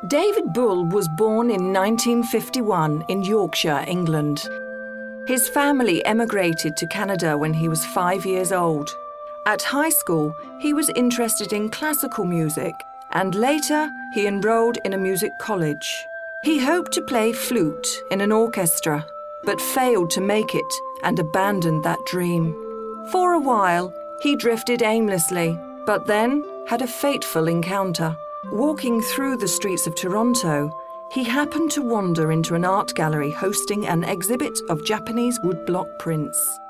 David Bull was born in 1951 in Yorkshire, England. His family emigrated to Canada when he was 5 years old. At high school, he was interested in classical music, and later he enrolled in a music college. He hoped to play flute in an orchestra, but failed to make it and abandoned that dream. For a while, he drifted aimlessly, but then had a fateful encounter. Walking through the streets of Toronto, he happened to wander into an art gallery hosting an exhibit of Japanese woodblock prints.